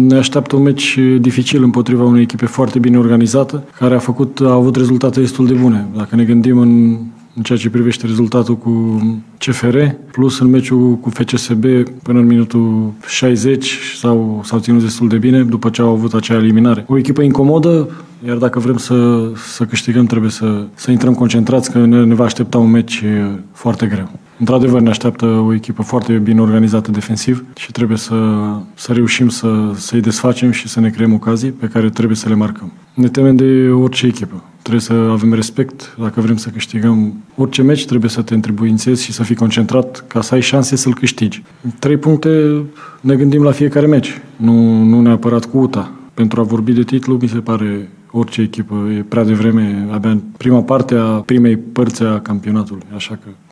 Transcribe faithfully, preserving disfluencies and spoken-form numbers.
Ne așteaptă un meci dificil împotriva unei echipe foarte bine organizată, care a făcut, a avut rezultate destul de bune. Dacă ne gândim în în ceea ce privește rezultatul cu C F R, plus în meciul cu F C S B până în minutul șaizeci s-au, s-au ținut destul de bine după ce au avut acea eliminare. O echipă incomodă, iar dacă vrem să, să câștigăm, trebuie să, să intrăm concentrați, că ne, ne va aștepta un meci foarte greu. Într-adevăr, ne așteaptă o echipă foarte bine organizată defensiv și trebuie să, să reușim să, să-i desfacem și să ne creăm ocazii pe care trebuie să le marcăm. Ne temem de orice echipă. Trebuie să avem respect. Dacă vrem să câștigăm orice meci, trebuie să te întrebuințezi și să fii concentrat ca să ai șanse să-l câștigi. Trei puncte, ne gândim la fiecare meci, nu, nu neapărat cu U T A. Pentru a vorbi de titlu, mi se pare orice echipă e prea devreme, abia în prima parte a primei părți a campionatului, așa că